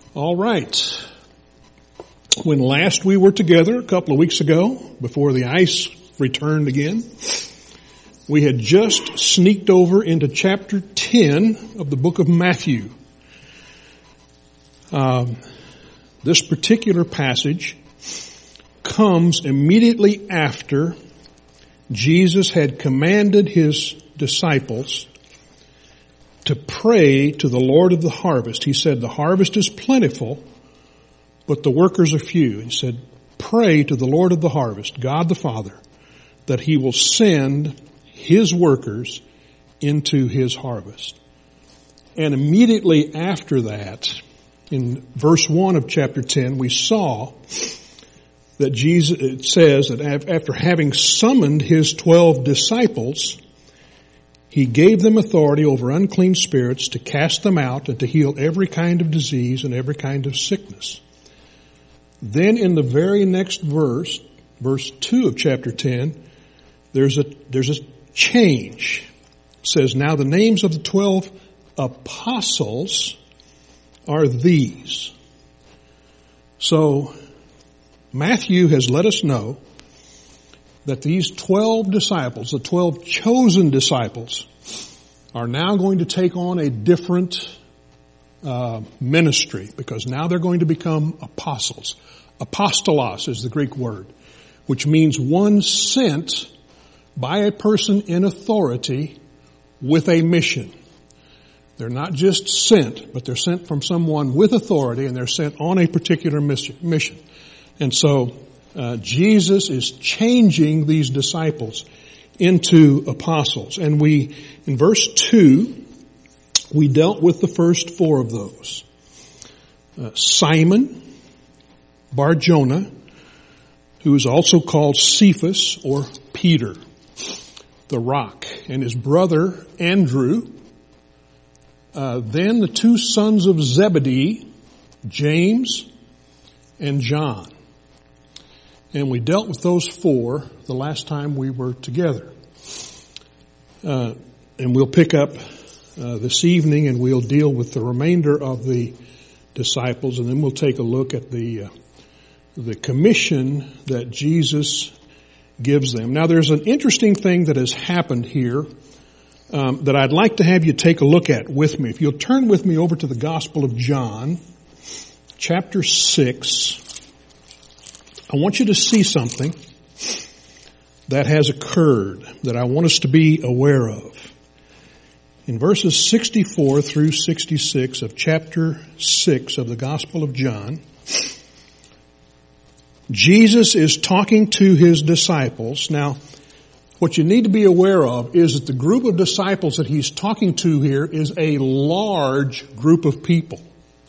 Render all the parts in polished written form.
All right. When last we were together, a couple of weeks ago, before the ice returned again, we had just sneaked over into chapter 10 of the book of Matthew. This particular passage comes immediately after Jesus had commanded his disciples to pray to the Lord of the harvest. He said, the harvest is plentiful, but the workers are few. He said, pray to the Lord of the harvest, God the Father, that he will send his workers into his harvest. And immediately after that, in verse 1 of chapter 10, we saw that Jesus, it says that after having summoned his 12 disciples, he gave them authority over unclean spirits to cast them out and to heal every kind of disease and every kind of sickness. Then in the very next verse, verse 2 of chapter 10, there's a change. It says, now the names of the 12 apostles are these. So Matthew has let us know that these 12 disciples, the 12 chosen disciples, are now going to take on a different ministry, because now they're going to become apostles. Apostolos is the Greek word, which means one sent by a person in authority with a mission. They're not just sent, but they're sent from someone with authority, and they're sent on a particular mission. And so Jesus is changing these disciples into apostles. And in verse 2, we dealt with the first four of those. Simon Bar-Jonah, who is also called Cephas or Peter, the rock, and his brother Andrew. Then the two sons of Zebedee, James and John. And we dealt with those four the last time we were together. And we'll pick up this evening and we'll deal with the remainder of the disciples, and then we'll take a look at the commission that Jesus gives them. Now there's an interesting thing that has happened here that I'd like to have you take a look at with me. If you'll turn with me over to the Gospel of John, chapter 6. I want you to see something that has occurred that I want us to be aware of. In verses 64 through 66 of chapter 6 of the Gospel of John, Jesus is talking to his disciples. Now, what you need to be aware of is that the group of disciples that he's talking to here is a large group of people.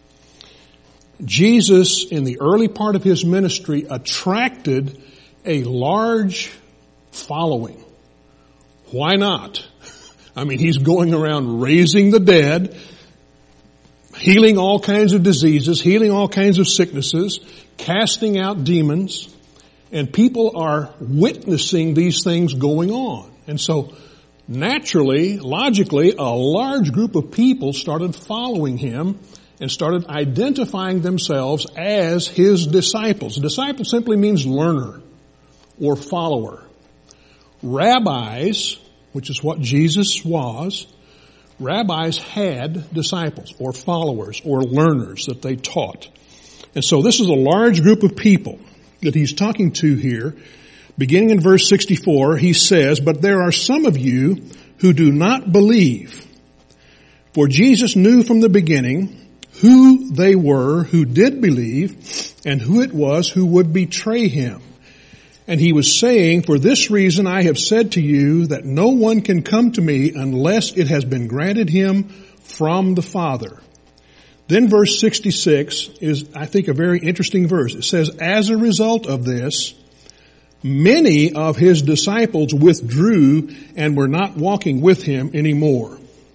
Jesus, in the early part of his ministry, attracted a large following. Why not? I mean, he's going around raising the dead, healing all kinds of diseases, healing all kinds of sicknesses, casting out demons, and people are witnessing these things going on. And so, naturally, logically, a large group of people started following him and started identifying themselves as his disciples. Disciple simply means learner or follower. Rabbis, which is what Jesus was, rabbis had disciples or followers or learners that they taught. And so this is a large group of people that he's talking to here. Beginning in verse 64, he says, but there are some of you who do not believe. For Jesus knew from the beginning who they were who did believe and who it was who would betray him. And he was saying, for this reason I have said to you that no one can come to me unless it has been granted him from the Father. Then verse 66 is, I think, a very interesting verse. It says, as a result of this, many of his disciples withdrew and were not walking with him anymore.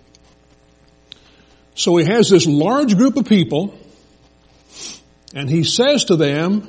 So he has this large group of people, and he says to them,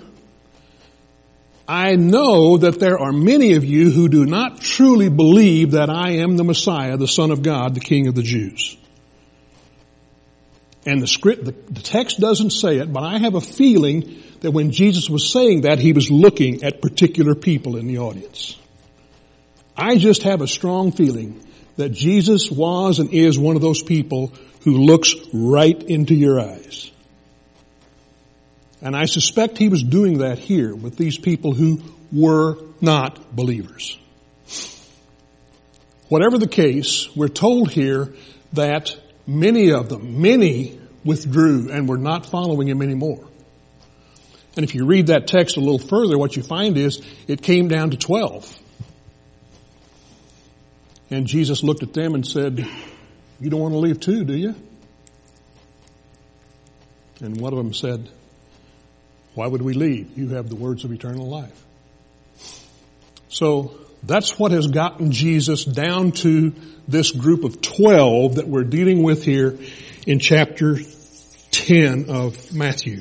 I know that there are many of you who do not truly believe that I am the Messiah, the Son of God, the King of the Jews. And the text doesn't say it, but I have a feeling that when Jesus was saying that, he was looking at particular people in the audience. I just have a strong feeling that Jesus was and is one of those people who looks right into your eyes. And I suspect he was doing that here with these people who were not believers. Whatever the case, we're told here that many withdrew and were not following him anymore. And if you read that text a little further, what you find is it came down to 12. And Jesus looked at them and said, "You don't want to leave too, do you?" And one of them said, "Why would we leave? You have the words of eternal life." So that's what has gotten Jesus down to this group of 12 that we're dealing with here in chapter 10 of Matthew.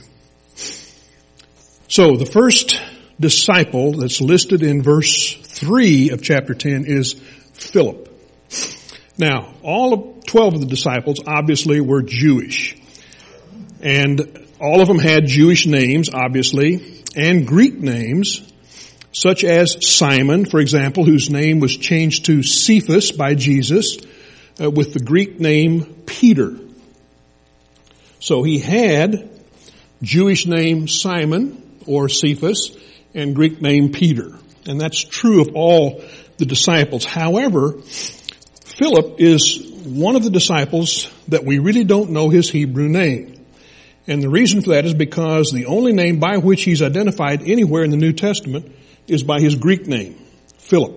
So the first disciple that's listed in verse 3 of chapter 10 is Philip. Now, all of 12 of the disciples obviously were Jewish. And all of them had Jewish names, obviously, and Greek names, such as Simon, for example, whose name was changed to Cephas by Jesus, with the Greek name Peter. So he had Jewish name Simon, or Cephas, and Greek name Peter. And that's true of all the disciples. However, Philip is one of the disciples that we really don't know his Hebrew name. And the reason for that is because the only name by which he's identified anywhere in the New Testament is by his Greek name, Philip.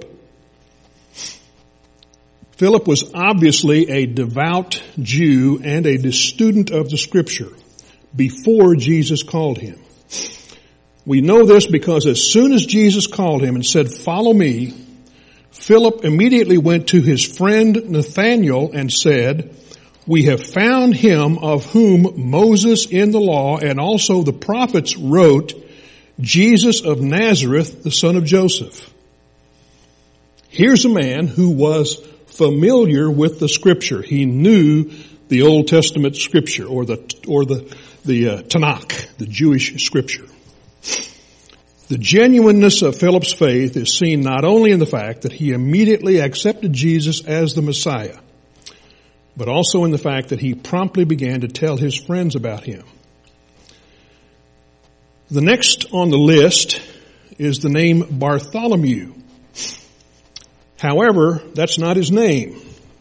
Philip was obviously a devout Jew and a student of the Scripture before Jesus called him. We know this because as soon as Jesus called him and said, "Follow me," Philip immediately went to his friend Nathanael and said, "We have found him of whom Moses in the law and also the prophets wrote, Jesus of Nazareth, the son of Joseph." Here's a man who was familiar with the Scripture. He knew the Old Testament Scripture, or the Tanakh, the Jewish Scripture. The genuineness of Philip's faith is seen not only in the fact that he immediately accepted Jesus as the Messiah, but also in the fact that he promptly began to tell his friends about him. The next on the list is the name Bartholomew. However, that's not his name.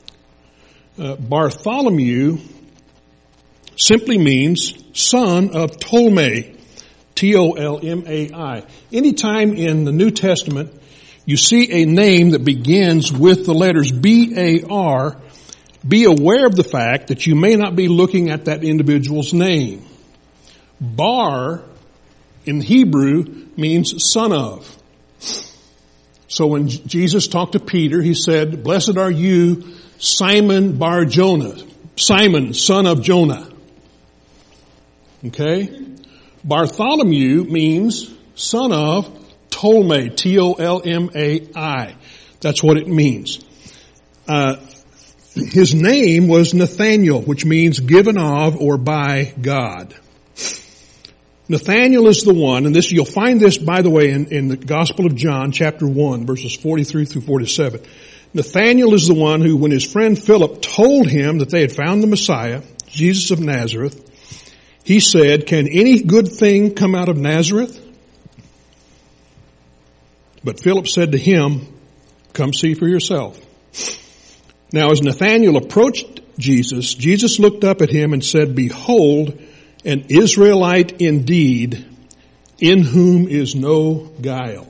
Bartholomew simply means son of Ptolemy. Tolmai. Anytime in the New Testament you see a name that begins with the letters B-A-R, be aware of the fact that you may not be looking at that individual's name. Bar in Hebrew means son of. So when Jesus talked to Peter, he said, "Blessed are you, Simon Bar-Jonah." Simon, son of Jonah. Okay? Bartholomew means son of Ptolemy, T-O-L-M-A-I. That's what it means. His name was Nathanael, which means given of or by God. Nathanael is the one, and this, you'll find this, by the way, in the Gospel of John, chapter 1, verses 43 through 47. Nathanael is the one who, when his friend Philip told him that they had found the Messiah, Jesus of Nazareth, he said, "Can any good thing come out of Nazareth?" But Philip said to him, "Come see for yourself." Now as Nathanael approached Jesus, Jesus looked up at him and said, "Behold, an Israelite indeed, in whom is no guile."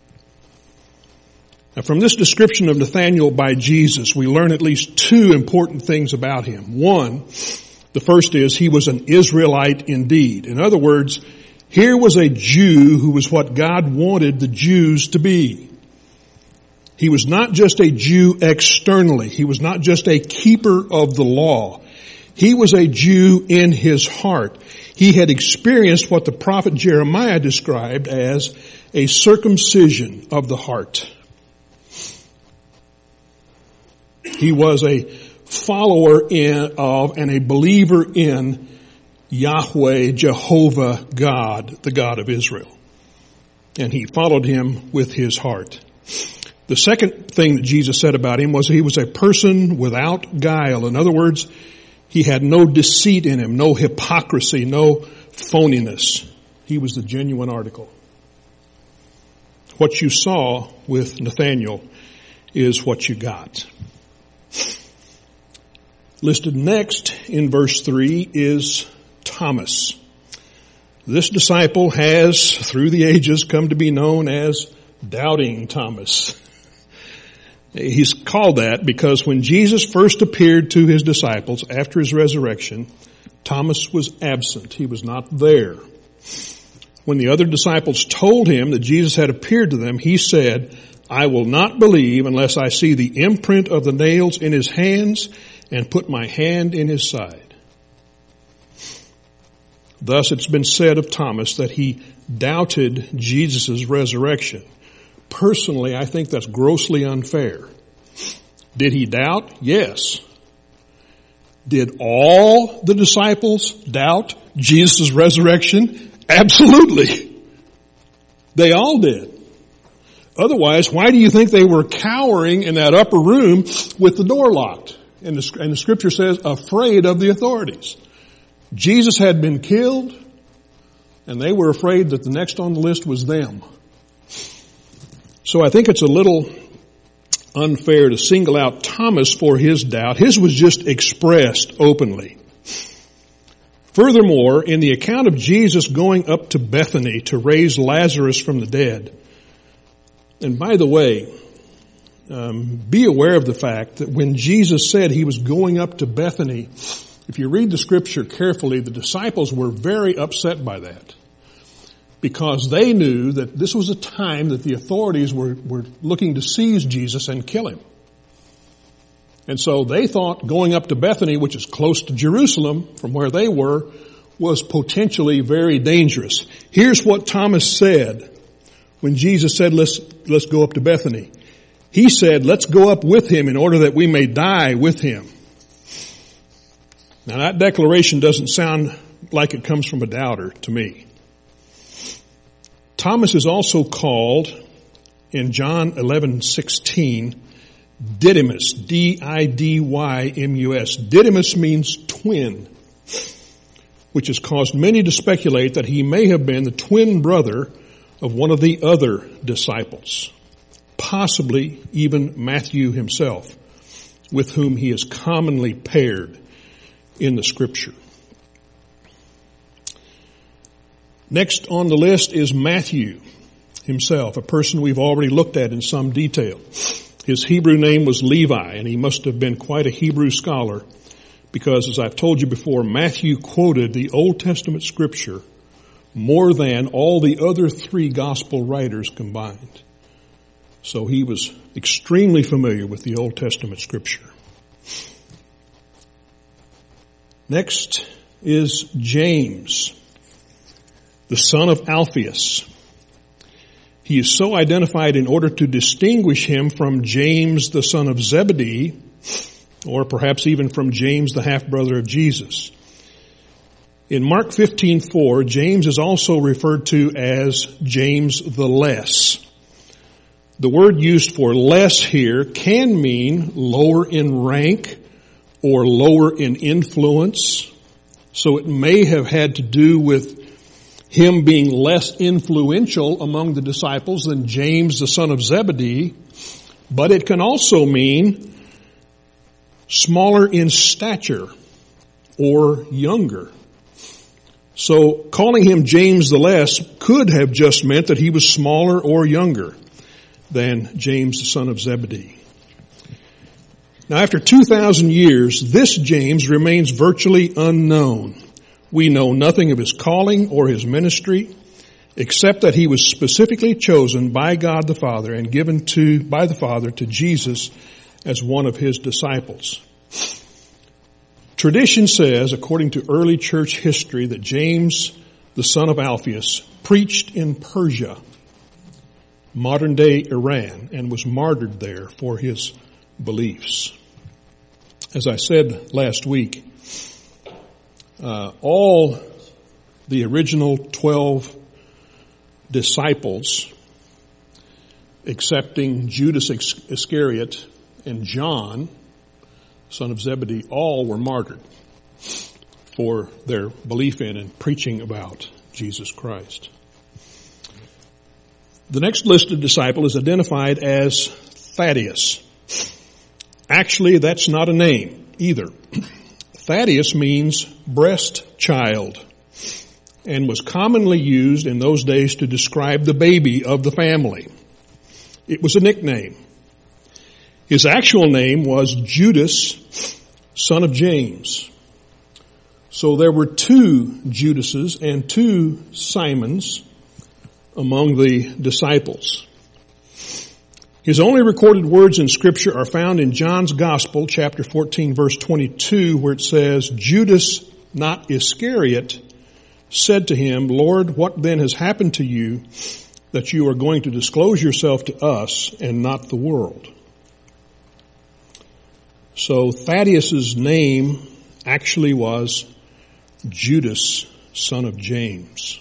Now from this description of Nathanael by Jesus, we learn at least two important things about him. One, the first is he was an Israelite indeed. In other words, here was a Jew who was what God wanted the Jews to be. He was not just a Jew externally. He was not just a keeper of the law. He was a Jew in his heart. He had experienced what the prophet Jeremiah described as a circumcision of the heart. He was a follower of and a believer in Yahweh, Jehovah God, the God of Israel. And he followed him with his heart. The second thing that Jesus said about him was he was a person without guile. In other words, he had no deceit in him, no hypocrisy, no phoniness. He was the genuine article. What you saw with Nathanael is what you got. Listed next in verse 3 is Thomas. This disciple has, through the ages, come to be known as Doubting Thomas. He's called that because when Jesus first appeared to his disciples after his resurrection, Thomas was absent. He was not there. When the other disciples told him that Jesus had appeared to them, he said, "I will not believe unless I see the imprint of the nails in his hands and put my hand in his side." Thus it's been said of Thomas that he doubted Jesus' resurrection. Personally, I think that's grossly unfair. Did he doubt? Yes. Did all the disciples doubt Jesus' resurrection? Absolutely. They all did. Otherwise, why do you think they were cowering in that upper room with the door locked? And the scripture says, afraid of the authorities. Jesus had been killed, and they were afraid that the next on the list was them. So I think it's a little unfair to single out Thomas for his doubt. His was just expressed openly. Furthermore, in the account of Jesus going up to Bethany to raise Lazarus from the dead, and by the way, be aware of the fact that when Jesus said he was going up to Bethany, if you read the scripture carefully, the disciples were very upset by that because they knew that this was a time that the authorities were looking to seize Jesus and kill him. And so they thought going up to Bethany, which is close to Jerusalem from where they were, was potentially very dangerous. Here's what Thomas said when Jesus said, let's go up to Bethany. He said, let's go up with him in order that we may die with him. Now that declaration doesn't sound like it comes from a doubter to me. Thomas is also called in John 11:16 Didymus, D-I-D-Y-M-U-S. Didymus means twin, which has caused many to speculate that he may have been the twin brother of one of the other disciples, possibly even Matthew himself, with whom he is commonly paired in the scripture. Next on the list is Matthew himself, a person we've already looked at in some detail. His Hebrew name was Levi, and he must have been quite a Hebrew scholar because, as I've told you before, Matthew quoted the Old Testament scripture more than all the other three gospel writers combined. So he was extremely familiar with the Old Testament scripture. Next is James, the son of Alphaeus. He is so identified in order to distinguish him from James, the son of Zebedee, or perhaps even from James, the half-brother of Jesus. In Mark 15:4, James is also referred to as James the Less. The word used for less here can mean lower in rank or lower in influence. So it may have had to do with him being less influential among the disciples than James, the son of Zebedee. But it can also mean smaller in stature or younger. So calling him James the Less could have just meant that he was smaller or younger than James, the son of Zebedee. Now, after 2,000 years, this James remains virtually unknown. We know nothing of his calling or his ministry, except that he was specifically chosen by God the Father and given by the Father to Jesus as one of his disciples. Tradition says, according to early church history, that James, the son of Alphaeus, preached in Persia, modern-day Iran, and was martyred there for his beliefs. As I said last week, all the original 12 disciples, excepting Judas Iscariot and John, son of Zebedee, all were martyred for their belief in and preaching about Jesus Christ. The next listed disciple is identified as Thaddeus. Actually, that's not a name either. Thaddeus means breast child and was commonly used in those days to describe the baby of the family. It was a nickname. His actual name was Judas, son of James. So there were two Judases and two Simons among the disciples. His only recorded words in Scripture are found in John's Gospel, chapter 14, verse 22, where it says, Judas, not Iscariot, said to him, Lord, what then has happened to you that you are going to disclose yourself to us and not the world? So Thaddeus' name actually was Judas, son of James.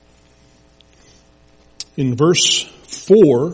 In verse 4,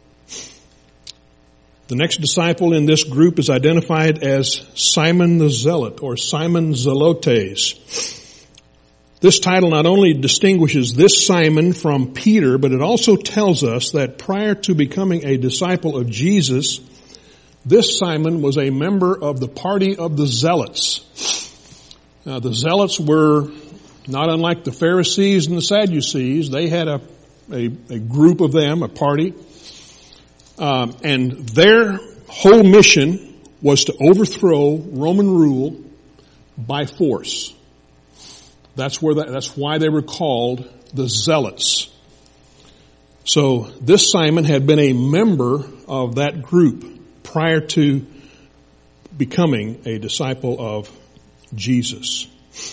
the next disciple in this group is identified as Simon the Zealot, or Simon Zelotes. This title not only distinguishes this Simon from Peter, but it also tells us that prior to becoming a disciple of Jesus, this Simon was a member of the party of the Zealots. Now, the Zealots were not unlike the Pharisees and the Sadducees. They had a group of them, a party, and their whole mission was to overthrow Roman rule by force. That's why they were called the Zealots. So this Simon had been a member of that group prior to becoming a disciple of Jesus.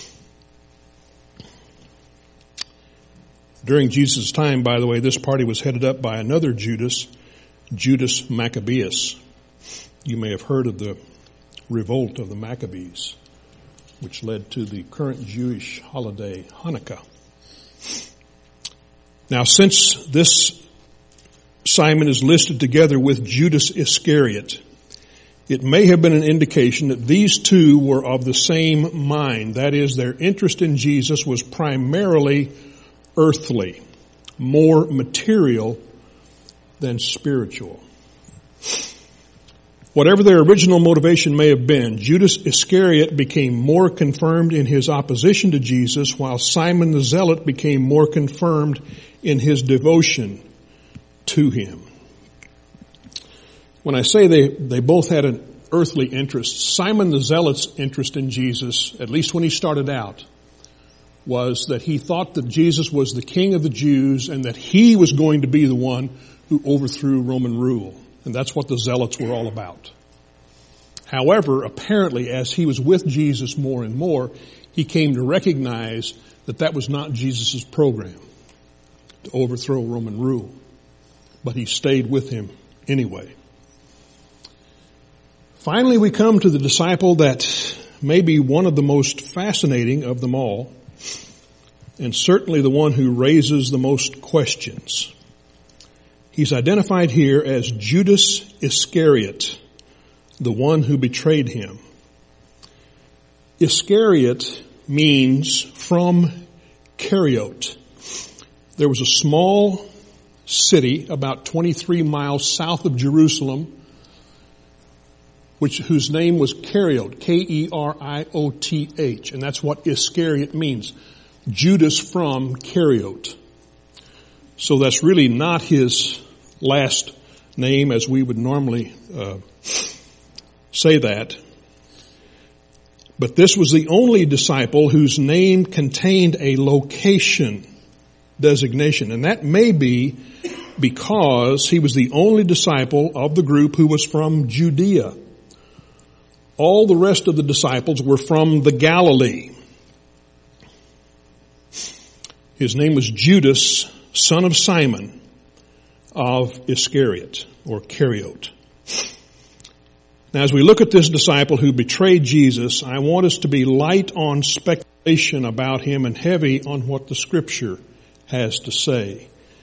During Jesus' time, by the way, this party was headed up by another Judas, Judas Maccabeus. You may have heard of the revolt of the Maccabees, which led to the current Jewish holiday, Hanukkah. Now, since this Simon is listed together with Judas Iscariot, it may have been an indication that these two were of the same mind. That is, their interest in Jesus was primarily earthly, more material than spiritual. Whatever their original motivation may have been, Judas Iscariot became more confirmed in his opposition to Jesus, while Simon the Zealot became more confirmed in his devotion to him. When I say they both had an earthly interest, Simon the Zealot's interest in Jesus, at least when he started out, was that he thought that Jesus was the King of the Jews and that he was going to be the one who overthrew Roman rule. And that's what the Zealots were all about. However, apparently, as he was with Jesus more and more, he came to recognize that that was not Jesus' program, to overthrow Roman rule. But he stayed with him anyway. Finally, we come to the disciple that may be one of the most fascinating of them all, and certainly the one who raises the most questions. He's identified here as Judas Iscariot, the one who betrayed him. Iscariot means from Keriot. There was a small city about 23 miles south of Jerusalem, whose name was Keriot, K-E-R-I-O-T-H, and that's what Iscariot means. Judas from Keriot. So that's really not his last name as we would normally say that. But this was the only disciple whose name contained a location designation. And that may be because he was the only disciple of the group who was from Judea. All the rest of the disciples were from the Galilee. His name was Judas, son of Simon of Iscariot, or Keriot. Now, as we look at this disciple who betrayed Jesus, I want us to be light on speculation about him and heavy on what the Scripture has to say.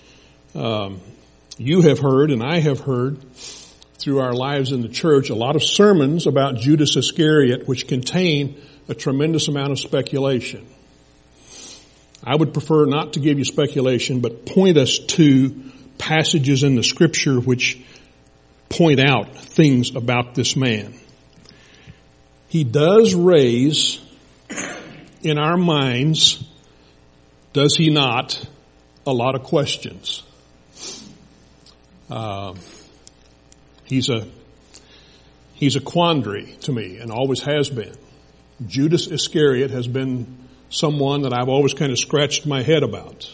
You have heard, and I have heard, through our lives in the church, a lot of sermons about Judas Iscariot which contain a tremendous amount of speculation. I would prefer not to give you speculation, but point us to passages in the Scripture which point out things about this man. He does raise in our minds, does he not, a lot of questions. He's a quandary to me and always has been. Judas Iscariot has been someone that I've always kind of scratched my head about.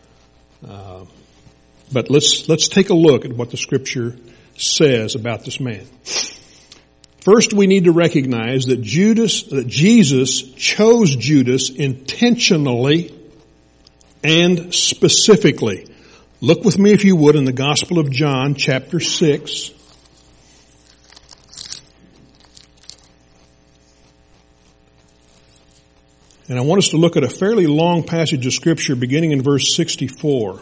But let's take a look at what the Scripture says about this man. First, we need to recognize that Jesus chose Judas intentionally and specifically. Look with me, if you would, in the Gospel of John, chapter 6. And I want us to look at a fairly long passage of Scripture beginning in verse 64.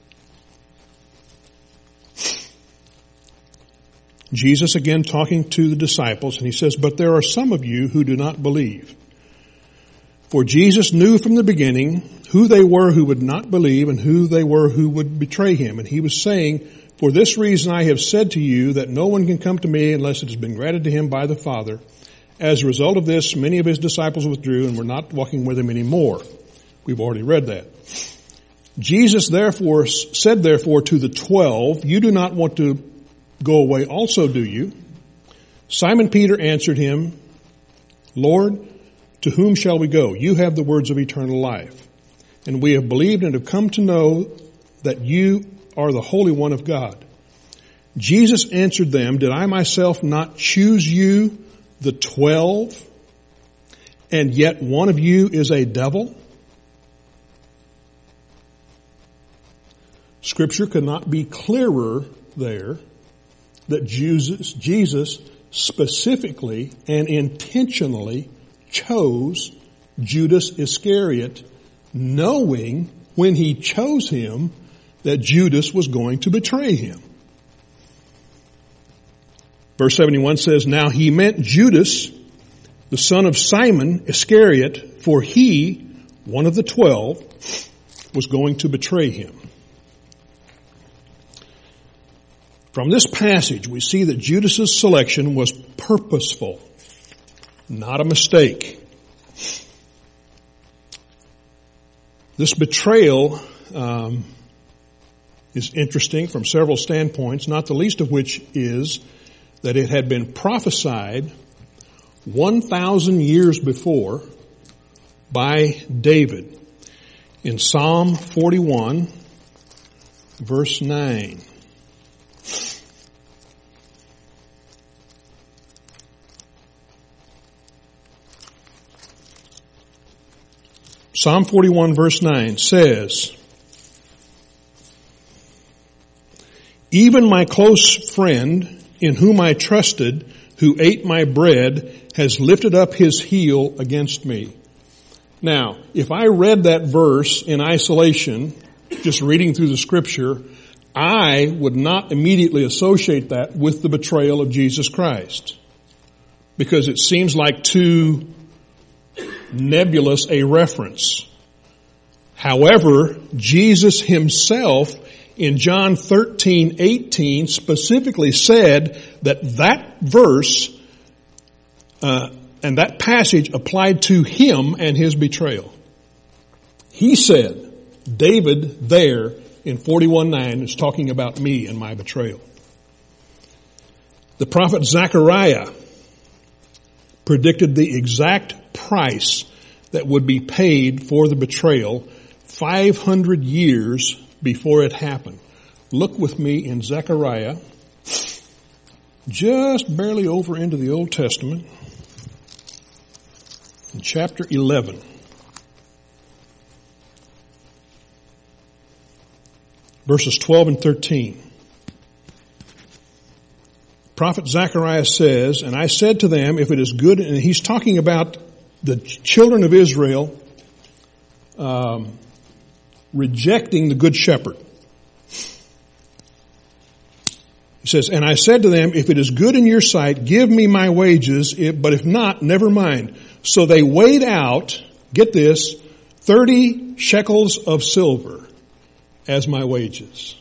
Jesus again talking to the disciples, and he says, "But there are some of you who do not believe." For Jesus knew from the beginning who they were who would not believe and who they were who would betray him. And he was saying, "For this reason I have said to you that no one can come to me unless it has been granted to him by the Father." As a result of this, many of his disciples withdrew and were not walking with him anymore. We've already read that. Jesus said therefore to the 12, "You do not want to go away also, do you?" Simon Peter answered him, "Lord, to whom shall we go? You have the words of eternal life. And we have believed and have come to know that you are the Holy One of God." Jesus answered them, "Did I myself not choose you, the 12, and yet one of you is a devil?" Scripture could not be clearer there that Jesus specifically and intentionally chose Judas Iscariot, knowing when he chose him that Judas was going to betray him. Verse 71 says, "Now he meant Judas, the son of Simon Iscariot, for he, one of the 12, was going to betray him." From this passage, we see that Judas's selection was purposeful, not a mistake. This betrayal is interesting from several standpoints, not the least of which is that it had been prophesied 1,000 years before by David in Psalm 41, verse 9. Psalm 41 verse 9 says, "Even my close friend in whom I trusted, who ate my bread, has lifted up his heel against me." Now, if I read that verse in isolation, just reading through the Scripture, I would not immediately associate that with the betrayal of Jesus Christ, because it seems like too nebulous a reference. However, Jesus himself in John 13:18 specifically said that verse and that passage applied to him and his betrayal. He said, David there in 41:9 is talking about me and my betrayal. The prophet Zechariah predicted the exact price that would be paid for the betrayal 500 years before it happened. Look with me in Zechariah, just barely over into the Old Testament, in chapter 11. Verses 12 and 13. prophet Zechariah says, and I said to them, if it is good, and he's talking about the children of Israel rejecting the good shepherd. He says, and I said to them, if it is good in your sight, give me my wages, but if not, never mind. So they weighed out, get this, 30 shekels of silver as my wages.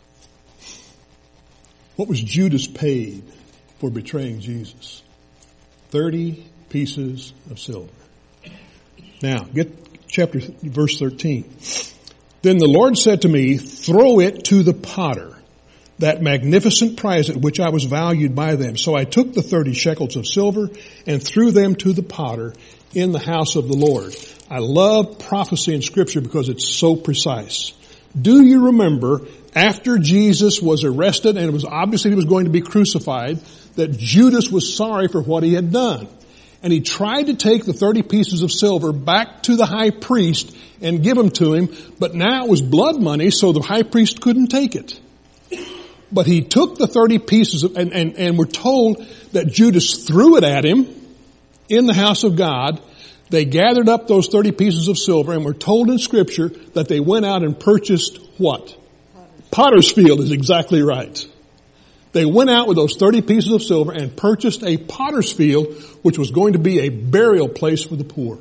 What was Judas paid for betraying Jesus? 30 pieces of silver. Now, get verse 13. Then the Lord said to me, throw it to the potter, that magnificent prize at which I was valued by them. So I took the 30 shekels of silver and threw them to the potter in the house of the Lord. I love prophecy in Scripture because it's so precise. Do you remember after Jesus was arrested and it was obviously he was going to be crucified, that Judas was sorry for what he had done? And he tried to take the 30 pieces of silver back to the high priest and give them to him, but now it was blood money, so the high priest couldn't take it. But he took the 30 pieces of, and we're told that Judas threw it at him in the house of God. They gathered up those 30 pieces of silver, and we're told in Scripture that they went out and purchased what? Potter's field is exactly right. They went out with those 30 pieces of silver and purchased a potter's field, which was going to be a burial place for the poor.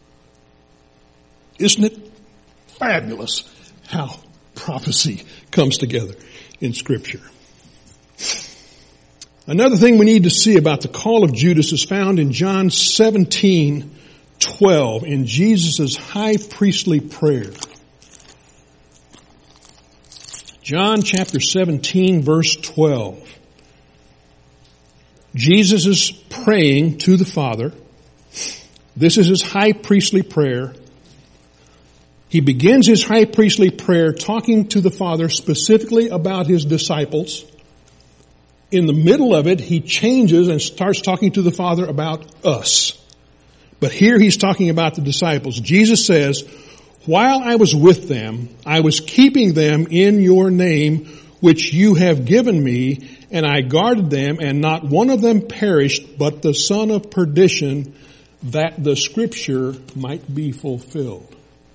Isn't it fabulous how prophecy comes together in Scripture? Another thing we need to see about the call of Judas is found in John 17:12 in Jesus' high priestly prayer. John chapter 17 verse 12. Jesus is praying to the Father. This is his high priestly prayer. He begins his high priestly prayer talking to the Father specifically about his disciples. In the middle of it, he changes and starts talking to the Father about us. But here he's talking about the disciples. Jesus says, while I was with them, I was keeping them in your name, which you have given me, and I guarded them, and not one of them perished, but the son of perdition, that the Scripture might be fulfilled.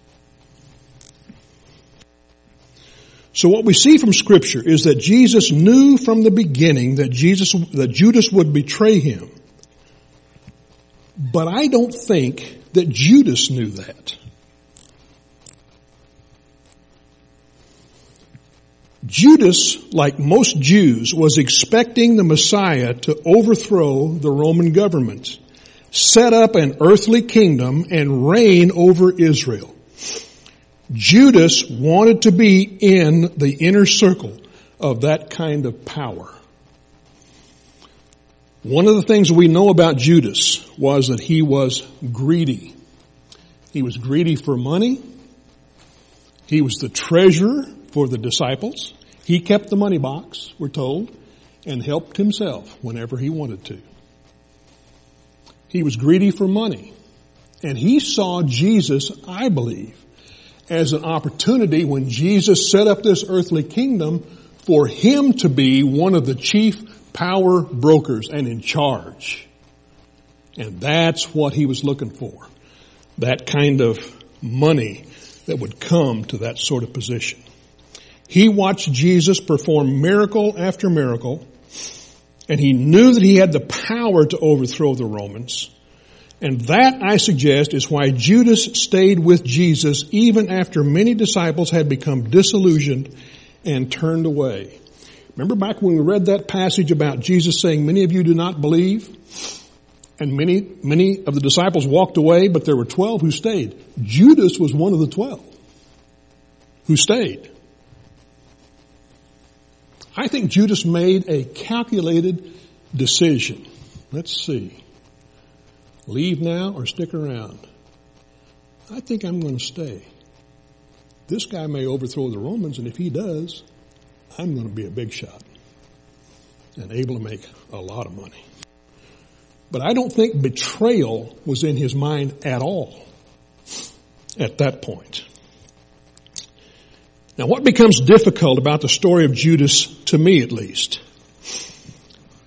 So what we see from Scripture is that Jesus knew from the beginning that Judas would betray him. But I don't think that Judas knew that. Judas, like most Jews, was expecting the Messiah to overthrow the Roman government, set up an earthly kingdom, and reign over Israel. Judas wanted to be in the inner circle of that kind of power. One of the things we know about Judas was that he was greedy. He was greedy for money. He was the treasurer for the disciples. He kept the money box, we're told, and helped himself whenever he wanted to. He was greedy for money. And he saw Jesus, I believe, as an opportunity when Jesus set up this earthly kingdom for him to be one of the chief power brokers and in charge. And that's what he was looking for. That kind of money that would come to that sort of position. He watched Jesus perform miracle after miracle, and he knew that he had the power to overthrow the Romans. And that, I suggest, is why Judas stayed with Jesus even after many disciples had become disillusioned and turned away. Remember back when we read that passage about Jesus saying, many of you do not believe, and many of the disciples walked away, but there were 12 who stayed. Judas was one of the 12 who stayed. I think Judas made a calculated decision. Let's see. Leave now or stick around? I think I'm going to stay. This guy may overthrow the Romans, and if he does, I'm going to be a big shot and able to make a lot of money. But I don't think betrayal was in his mind at all at that point. Now, what becomes difficult about the story of Judas, to me at least,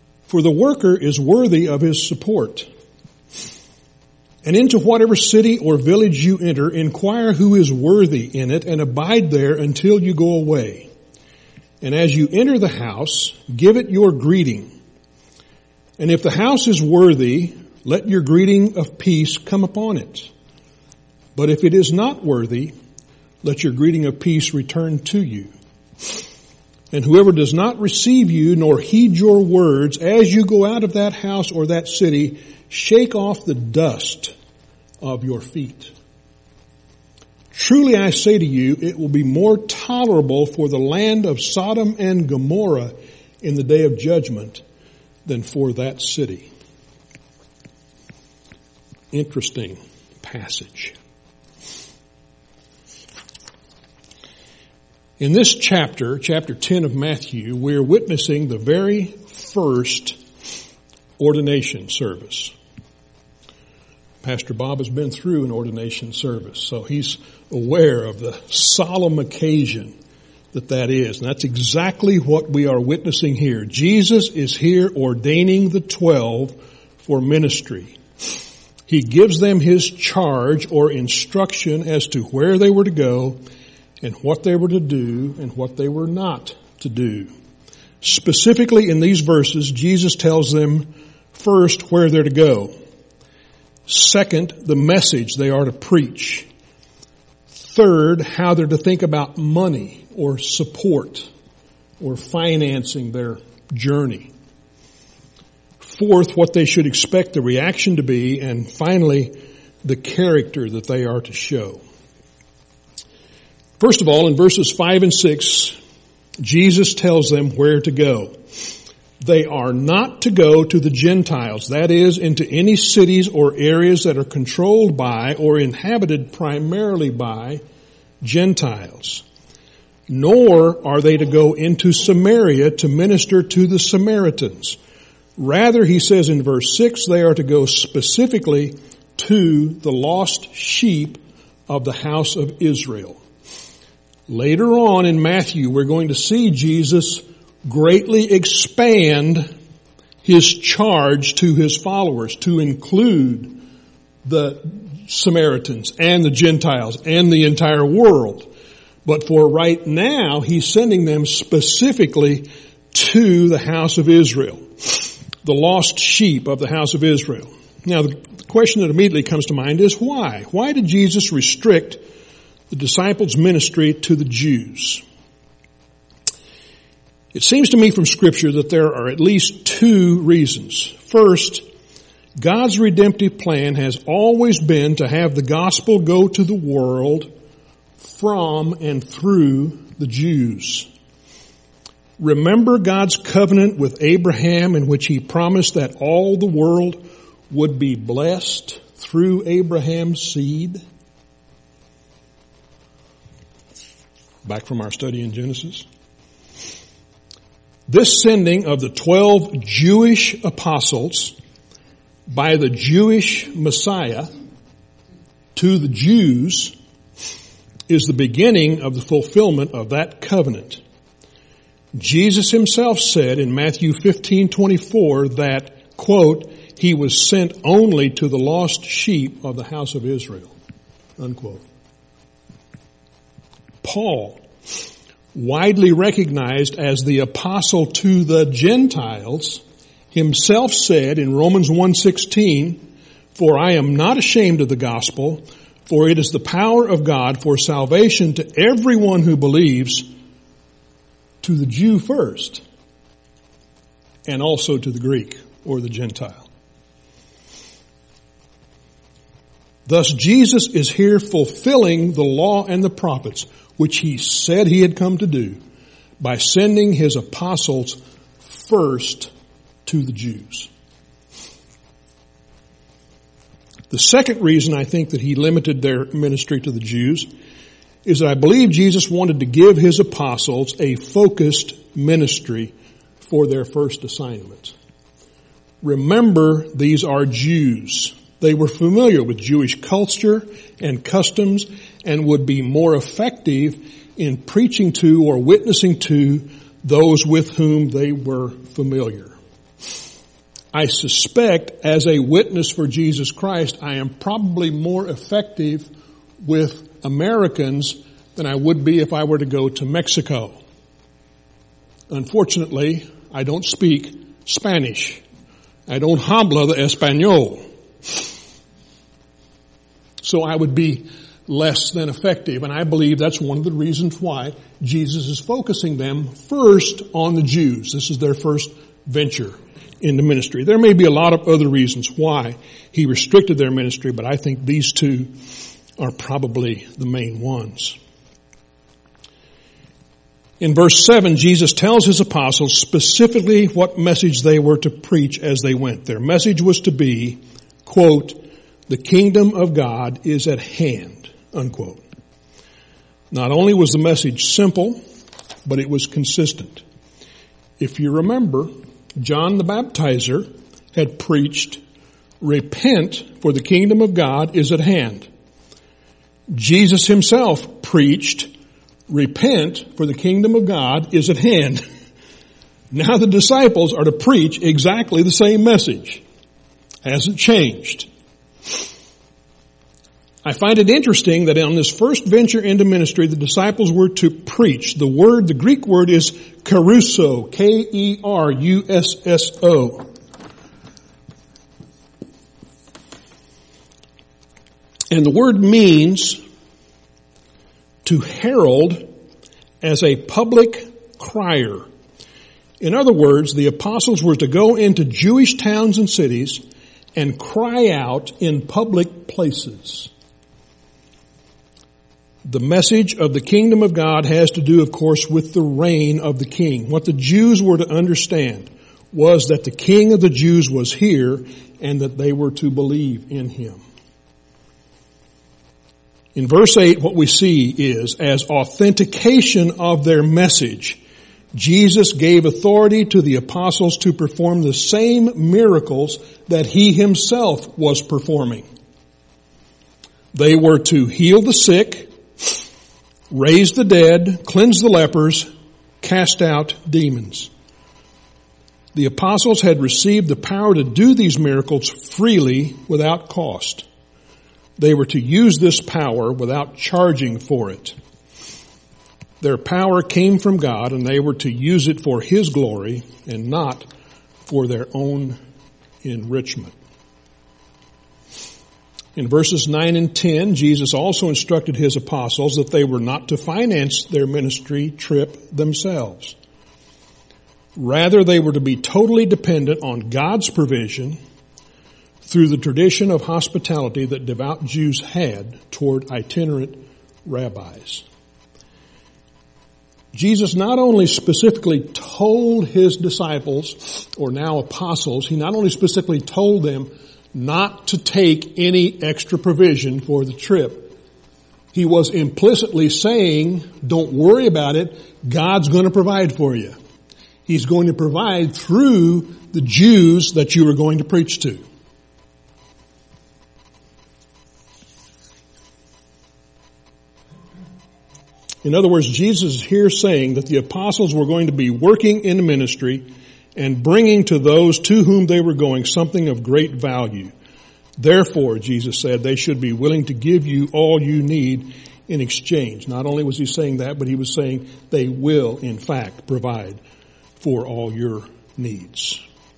For the worker is worthy of his support. And into whatever city or village you enter, inquire who is worthy in it, and abide there until you go away. And as you enter the house, give it your greeting. And if the house is worthy, let your greeting of peace come upon it. But if it is not worthy, let your greeting of peace return to you. And whoever does not receive you nor heed your words as you go out of that house or that city, shake off the dust of your feet. Truly I say to you, it will be more tolerable for the land of Sodom and Gomorrah in the day of judgment than for that city. Interesting passage. In this chapter, chapter 10 of Matthew, we're witnessing the very first ordination service. Pastor Bob has been through an ordination service, so he's aware of the solemn occasion that is. And that's exactly what we are witnessing here. Jesus is here ordaining the 12 for ministry. He gives them his charge or instruction as to where they were to go and what they were to do and what they were not to do. Specifically in these verses, Jesus tells them first where they're to go. Second, the message they are to preach. Third, how they're to think about money or support or financing their journey. Fourth, what they should expect the reaction to be. And finally, the character that they are to show. First of all, in verses 5 and 6, Jesus tells them where to go. They are not to go to the Gentiles, that is, into any cities or areas that are controlled by or inhabited primarily by Gentiles. Nor are they to go into Samaria to minister to the Samaritans. Rather, he says in verse 6, they are to go specifically to the lost sheep of the house of Israel. Later on in Matthew, we're going to see Jesus greatly expand his charge to his followers to include the Samaritans and the Gentiles and the entire world. But for right now, he's sending them specifically to the house of Israel, the lost sheep of the house of Israel. Now, the question that immediately comes to mind is why? Why did Jesus restrict the disciples' ministry to the Jews? It seems to me from Scripture that there are at least two reasons. First, God's redemptive plan has always been to have the gospel go to the world from and through the Jews. Remember God's covenant with Abraham in which he promised that all the world would be blessed through Abraham's seed? Back from our study in Genesis. This sending of the 12 Jewish apostles by the Jewish Messiah to the Jews is the beginning of the fulfillment of that covenant. Jesus himself said in Matthew 15:24 that, quote, he was sent only to the lost sheep of the house of Israel, unquote. Paul, widely recognized as the apostle to the Gentiles, himself said in Romans 1:16, for I am not ashamed of the gospel, for it is the power of God for salvation to everyone who believes, to the Jew first, and also to the Greek or the Gentile. Thus Jesus is here fulfilling the law and the prophets, which he said he had come to do, by sending his apostles first to the Jews. The second reason I think that he limited their ministry to the Jews is that I believe Jesus wanted to give his apostles a focused ministry for their first assignment. Remember, these are Jews. They were familiar with Jewish culture and customs and would be more effective in preaching to or witnessing to those with whom they were familiar. I suspect as a witness for Jesus Christ, I am probably more effective with Americans than I would be if I were to go to Mexico. Unfortunately, I don't speak Spanish. I don't habla de español. So I would be less than effective. And I believe that's one of the reasons why Jesus is focusing them first on the Jews. This is their first venture into ministry. There may be a lot of other reasons why he restricted their ministry, but I think these two are probably the main ones. In verse 7, Jesus tells his apostles specifically what message they were to preach as they went. Their message was to be, quote, "The kingdom of God is at hand," unquote. Not only was the message simple, but it was consistent. If you remember, John the Baptizer had preached, "Repent, for the kingdom of God is at hand." Jesus himself preached, "Repent, for the kingdom of God is at hand." Now the disciples are to preach exactly the same message. Hasn't changed. I find it interesting that on this first venture into ministry, the disciples were to preach. The Greek word is kerusso, K-E-R-U-S-S-O. And the word means to herald as a public crier. In other words, the apostles were to go into Jewish towns and cities and cry out in public places. The message of the kingdom of God has to do, of course, with the reign of the king. What the Jews were to understand was that the king of the Jews was here and that they were to believe in him. In verse 8, what we see is, as authentication of their message, Jesus gave authority to the apostles to perform the same miracles that he himself was performing. They were to heal the sick, raise the dead, cleanse the lepers, cast out demons. The apostles had received the power to do these miracles freely without cost. They were to use this power without charging for it. Their power came from God, and they were to use it for his glory and not for their own enrichment. In verses 9 and 10, Jesus also instructed his apostles that they were not to finance their ministry trip themselves. Rather, they were to be totally dependent on God's provision through the tradition of hospitality that devout Jews had toward itinerant rabbis. Jesus not only specifically told his disciples, or now apostles, he not only specifically told them not to take any extra provision for the trip. He was implicitly saying, don't worry about it, God's going to provide for you. He's going to provide through the Jews that you are going to preach to. In other words, Jesus is here saying that the apostles were going to be working in the ministry and bringing to those to whom they were going something of great value. Therefore, Jesus said, they should be willing to give you all you need in exchange. Not only was he saying that, but he was saying they will, in fact, provide for all your needs.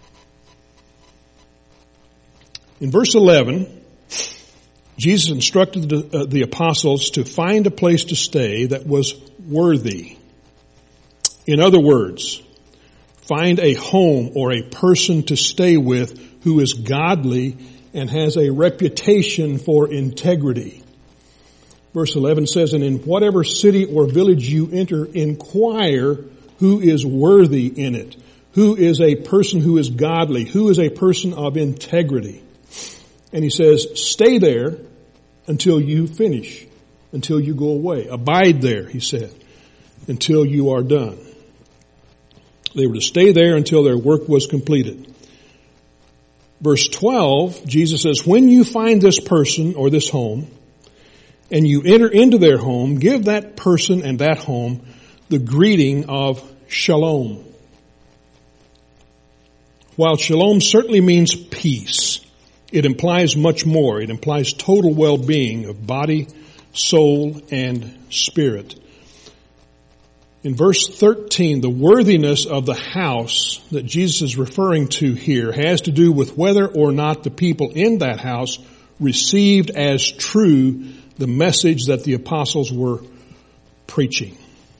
In verse 11, Jesus instructed the apostles to find a place to stay that was worthy. In other words, find a home or a person to stay with who is godly and has a reputation for integrity. Verse 11 says, and in whatever city or village you enter, inquire who is worthy in it. Who is a person who is godly? Who is a person of integrity? And he says, stay there until you finish, until you go away. Abide there, he said, until you are done. They were to stay there until their work was completed. Verse 12, Jesus says, when you find this person or this home, and you enter into their home, give that person and that home the greeting of shalom. While shalom certainly means peace, it implies much more. It implies total well-being of body, soul, and spirit. In verse 13, the worthiness of the house that Jesus is referring to here has to do with whether or not the people in that house received as true the message that the apostles were preaching.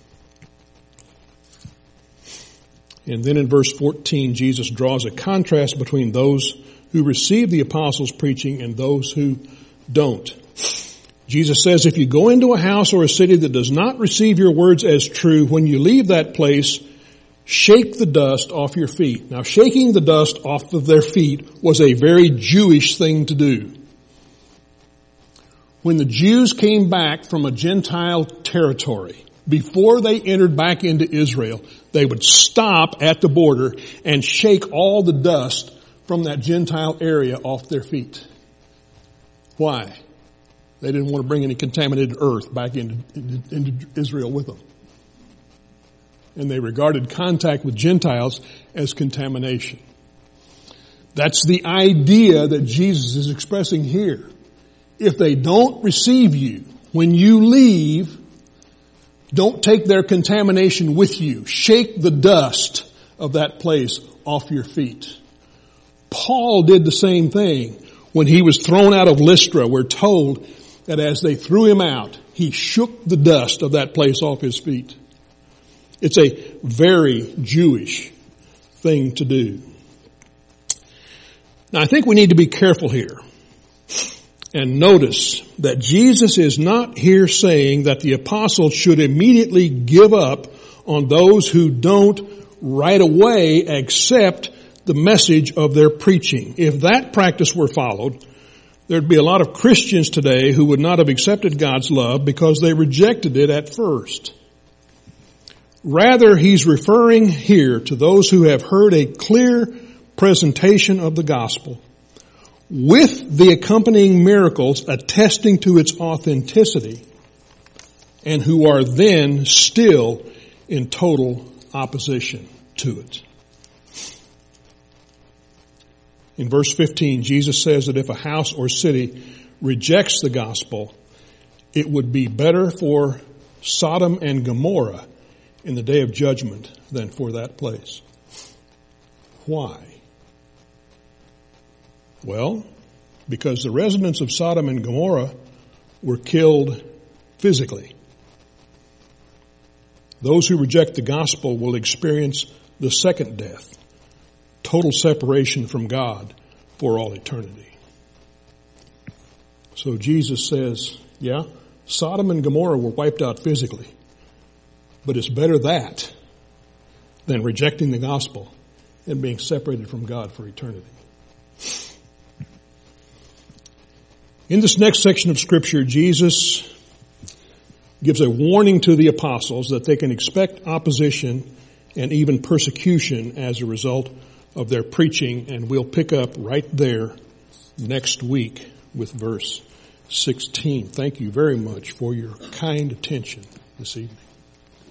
And then in verse 14, Jesus draws a contrast between those who receive the apostles' preaching and those who don't. Jesus says, if you go into a house or a city that does not receive your words as true, when you leave that place, shake the dust off your feet. Now, shaking the dust off of their feet was a very Jewish thing to do. When the Jews came back from a Gentile territory, before they entered back into Israel, they would stop at the border and shake all the dust from that Gentile area off their feet. Why? They didn't want to bring any contaminated earth back into Israel with them. And they regarded contact with Gentiles as contamination. That's the idea that Jesus is expressing here. If they don't receive you, when you leave, don't take their contamination with you. Shake the dust of that place off your feet. Paul did the same thing when he was thrown out of Lystra. We're told that as they threw him out, he shook the dust of that place off his feet. It's a very Jewish thing to do. Now, I think we need to be careful here and notice that Jesus is not here saying that the apostles should immediately give up on those who don't right away accept the message of their preaching. If that practice were followed, there'd be a lot of Christians today who would not have accepted God's love because they rejected it at first. Rather, he's referring here to those who have heard a clear presentation of the gospel with the accompanying miracles attesting to its authenticity and who are then still in total opposition to it. In verse 15, Jesus says that if a house or city rejects the gospel, it would be better for Sodom and Gomorrah in the day of judgment than for that place. Why? Well, because the residents of Sodom and Gomorrah were killed physically. Those who reject the gospel will experience the second death. Total separation from God for all eternity. So Jesus says, yeah, Sodom and Gomorrah were wiped out physically, but it's better that than rejecting the gospel and being separated from God for eternity. In this next section of Scripture, Jesus gives a warning to the apostles that they can expect opposition and even persecution as a result of their preaching, and we'll pick up right there next week with verse 16. Thank you very much for your kind attention this evening.